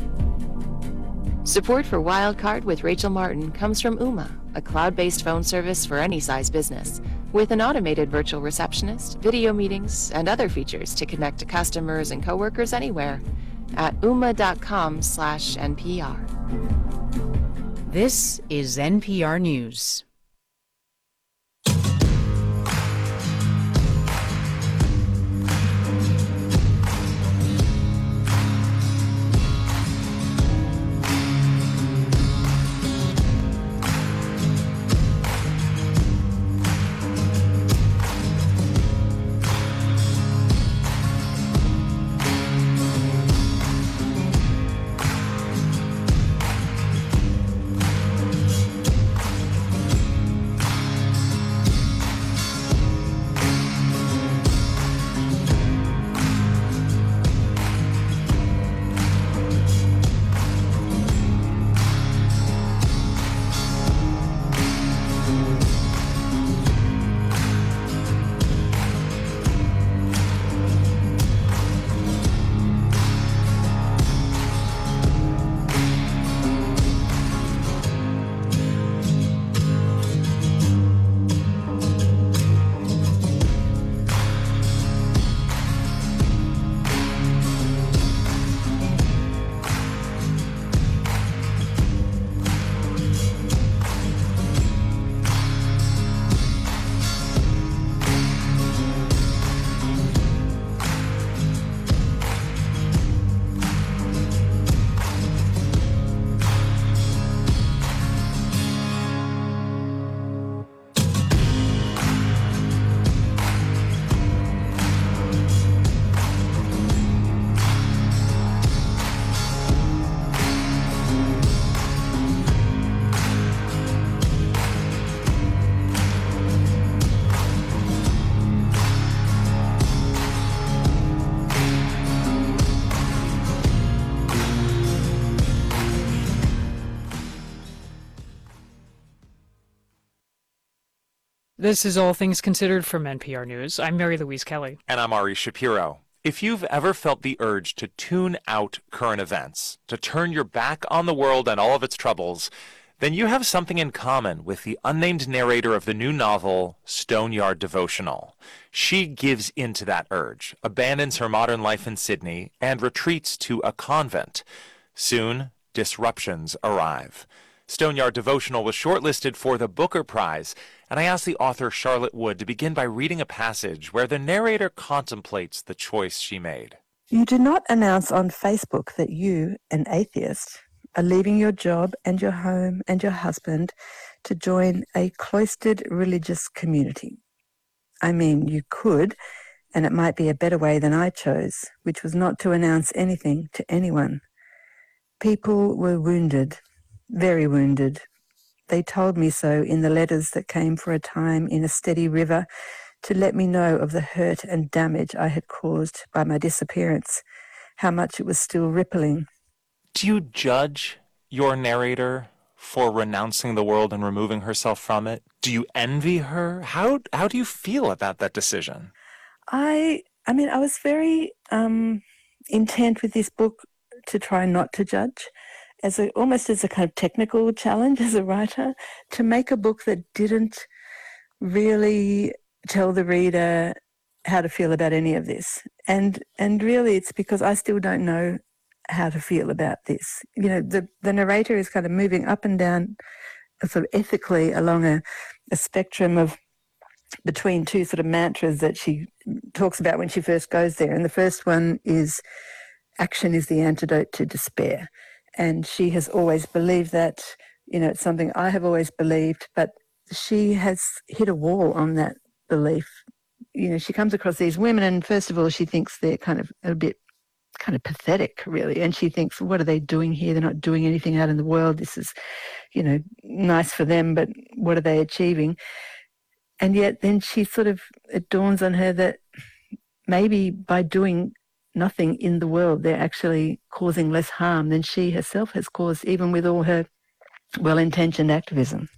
Support for Wildcard with Rachel Martin comes from Ooma, a cloud-based phone service for any size business, with an automated virtual receptionist, video meetings, and other features to connect to customers and coworkers anywhere at ooma.com slash NPR. This is N P R News. This is All Things Considered from N P R News. I'm Mary Louise Kelly. And I'm Ari Shapiro. If you've ever felt the urge to tune out current events, to turn your back on the world and all of its troubles, then you have something in common with the unnamed narrator of the new novel, Stoneyard Devotional. She gives in to that urge, abandons her modern life in Sydney, and retreats to a convent. Soon, disruptions arrive. Stoneyard Devotional was shortlisted for the Booker Prize, and I asked the author Charlotte Wood to begin by reading a passage where the narrator contemplates the choice she made. You do not announce on Facebook that you, an atheist, are leaving your job and your home and your husband to join a cloistered religious community. I mean, you could, and it might be a better way than I chose, which was not to announce anything to anyone. People were wounded, very wounded. They told me so in the letters that came for a time in a steady river to let me know of the hurt and damage I had caused by my disappearance, how much it was still rippling. Do you judge your narrator for renouncing the world and removing herself from it? Do you envy her? How how do you feel about that decision? I I mean, I was very um, intent with this book to try not to judge, as a, almost as a kind of technical challenge as a writer, to make a book that didn't really tell the reader how to feel about any of this. And and really it's because I still don't know how to feel about this. You know, the, the narrator is kind of moving up and down sort of ethically along a, a spectrum of between two sort of mantras that she talks about when she first goes there. And the first one is action is the antidote to despair. And she has always believed that, you know, it's something I have always believed, but she has hit a wall on that belief. You know, she comes across these women and first of all, she thinks they're kind of a bit kind of pathetic, really. And she thinks, what are they doing here? They're not doing anything out in the world. This is, you know, nice for them, but what are they achieving? And yet then she sort of, it dawns on her that maybe by doing nothing in the world, they're actually causing less harm than she herself has caused, even with all her well-intentioned activism.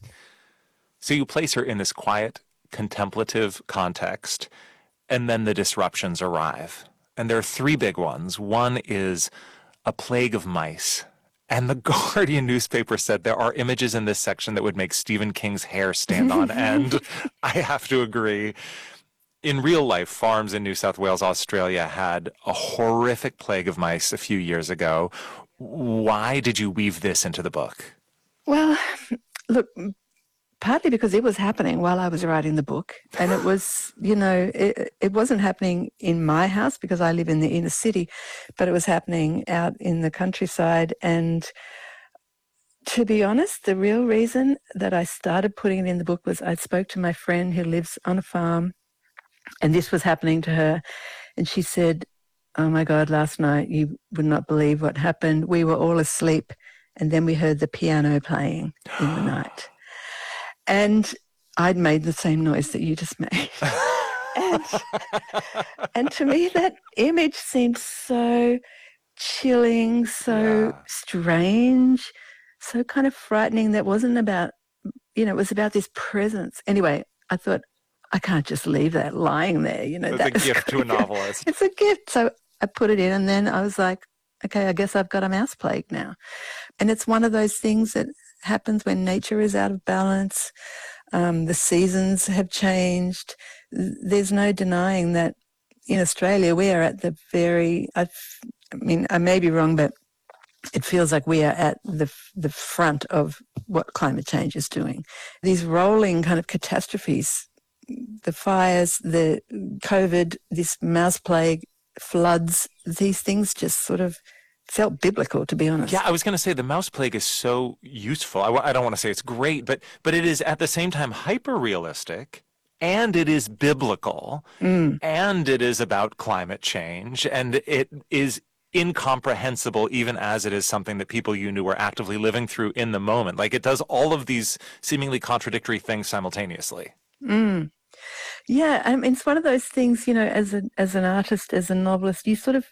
So you place her in this quiet, contemplative context, and then the disruptions arrive. And there are three big ones. One is a plague of mice. And the Guardian newspaper said there are images in this section that would make Stephen King's hair stand on end. I have to agree. In real life, farms in New South Wales, Australia had a horrific plague of mice a few years ago. Why did you weave this into the book? Well, look, partly because it was happening while I was writing the book. And it was, you know, it, it wasn't happening in my house because I live in the inner city, but it was happening out in the countryside. And to be honest, the real reason that I started putting it in the book was I spoke to my friend who lives on a farm, and this was happening to her. And she said, oh my God, last night you would not believe what happened. We were all asleep, and then we heard the piano playing in the night. And I'd made the same noise that you just made. and, and to me, that image seemed so chilling, so yeah. strange, so kind of frightening. That wasn't about, you know, it was about this presence. Anyway, I thought, I can't just leave that lying there. You know, it's a gift to a novelist. It's a gift. So I put it in, and then I was like, okay, I guess I've got a mouse plague now. And it's one of those things that happens when nature is out of balance. Um, the seasons have changed. There's no denying that in Australia we are at the very, I've, I mean, I may be wrong, but it feels like we are at the the front of what climate change is doing. These rolling kind of catastrophes, the fires, the COVID, this mouse plague, floods, these things just sort of felt biblical, to be honest. Yeah, I was going to say the mouse plague is so useful. I, I don't want to say it's great, but but it is at the same time hyper-realistic, and it is biblical, mm. and it is about climate change, and it is incomprehensible even as it is something that people you knew were actively living through in the moment. Like, it does all of these seemingly contradictory things simultaneously. Mm. Yeah, I mean, it's one of those things, you know, as a, as an artist, as a novelist, you sort of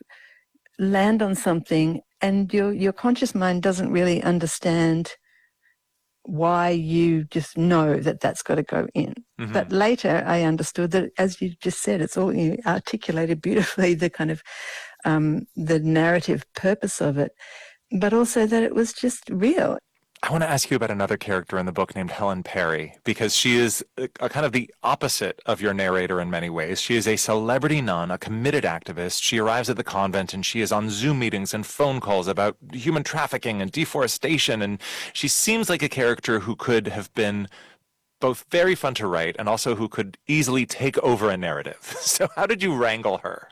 land on something and your your conscious mind doesn't really understand why you just know that that's got to go in. Mhm. But later I understood that, as you just said, it's all you articulated beautifully, the kind of um, the narrative purpose of it, but also that it was just real. I want to ask you about another character in the book named Helen Perry, because she is a, a kind of the opposite of your narrator in many ways. She is a celebrity nun, a committed activist. She arrives at the convent and she is on Zoom meetings and phone calls about human trafficking and deforestation. And she seems like a character who could have been both very fun to write and also who could easily take over a narrative. So how did you wrangle her?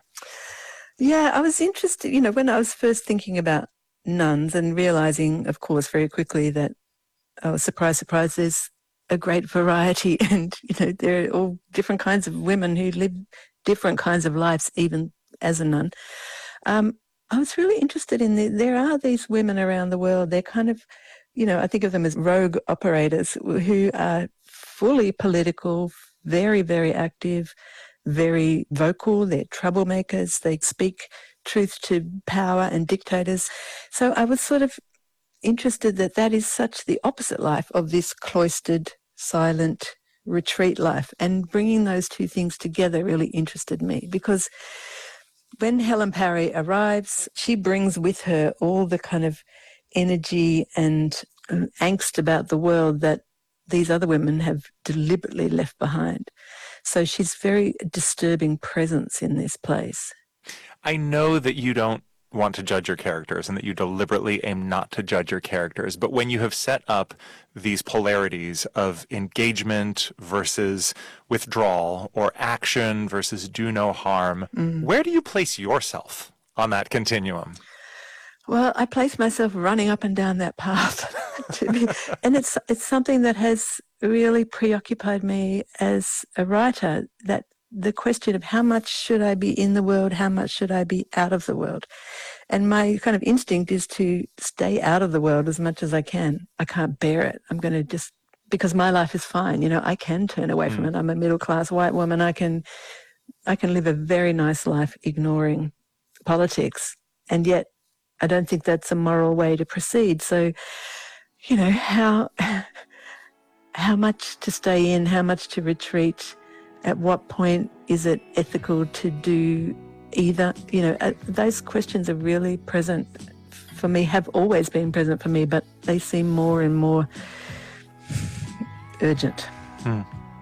Yeah, I was interested, you know, when I was first thinking about nuns and realizing, of course, very quickly that, oh, surprise, surprise, there's a great variety, and, you know, there are all different kinds of women who live different kinds of lives, even as a nun. Um, I was really interested in the, there are these women around the world. They're kind of, you know, I think of them as rogue operators who are fully political, very, very active, very vocal. They're troublemakers. They speak truth to power and dictators. So I was sort of interested that that is such the opposite life of this cloistered, silent retreat life. And bringing those two things together really interested me, because when Helen Perry arrives, she brings with her all the kind of energy and um, angst about the world that these other women have deliberately left behind. So she's very disturbing presence in this place. I know that you don't want to judge your characters and that you deliberately aim not to judge your characters, but when you have set up these polarities of engagement versus withdrawal or action versus do no harm, Mm. where do you place yourself on that continuum? Well, I place myself running up and down that path. to be, and it's it's something that has really preoccupied me as a writer, that the question of how much should I be in the world, how much should I be out of the world? And my kind of instinct is to stay out of the world as much as I can. I can't bear it. I'm going to just, because my life is fine. You know, I can turn away from it. I'm a middle-class white woman. I can, I can live a very nice life ignoring politics. And yet I don't think that's a moral way to proceed. So, you know, how, how much to stay in, how much to retreat? At what point is it ethical to do either? You know, uh, those questions are really present for me, have always been present for me, but they seem more and more urgent. Hmm.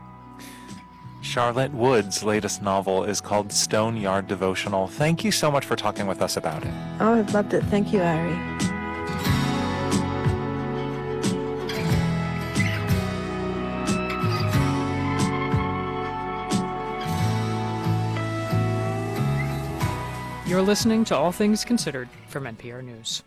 Charlotte Wood's latest novel is called Stone Yard Devotional. Thank you so much for talking with us about it. Oh, I've loved it. Thank you, Ari. You're listening to All Things Considered from N P R News.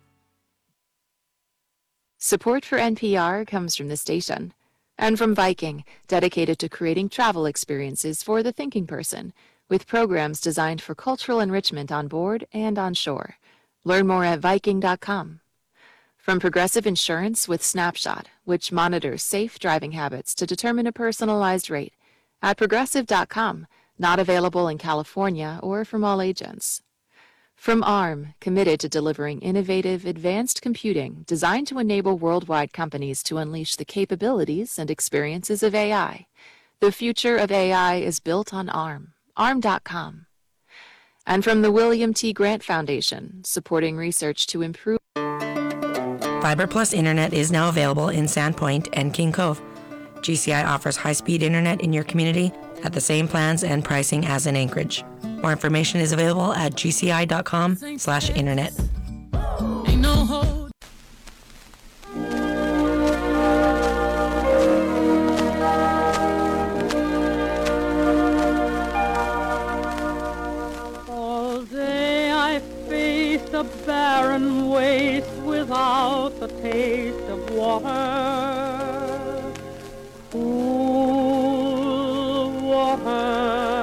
Support for N P R comes from the station and from Viking, dedicated to creating travel experiences for the thinking person, with programs designed for cultural enrichment on board and on shore. Learn more at Viking dot com. From Progressive Insurance with Snapshot, which monitors safe driving habits to determine a personalized rate, at Progressive dot com. Not available in California or from all agents. From Arm, committed to delivering innovative, advanced computing designed to enable worldwide companies to unleash the capabilities and experiences of A I. The future of A I is built on Arm. Arm dot com. And from the William T. Grant Foundation, supporting research to improve. Fiber Plus Internet is now available in Sandpoint and King Cove. G C I offers high-speed internet in your community at the same plans and pricing as in Anchorage. More information is available at G C I dot com slash internet. Ain't no hold. All day I face a barren waste without the taste of water. Cool water.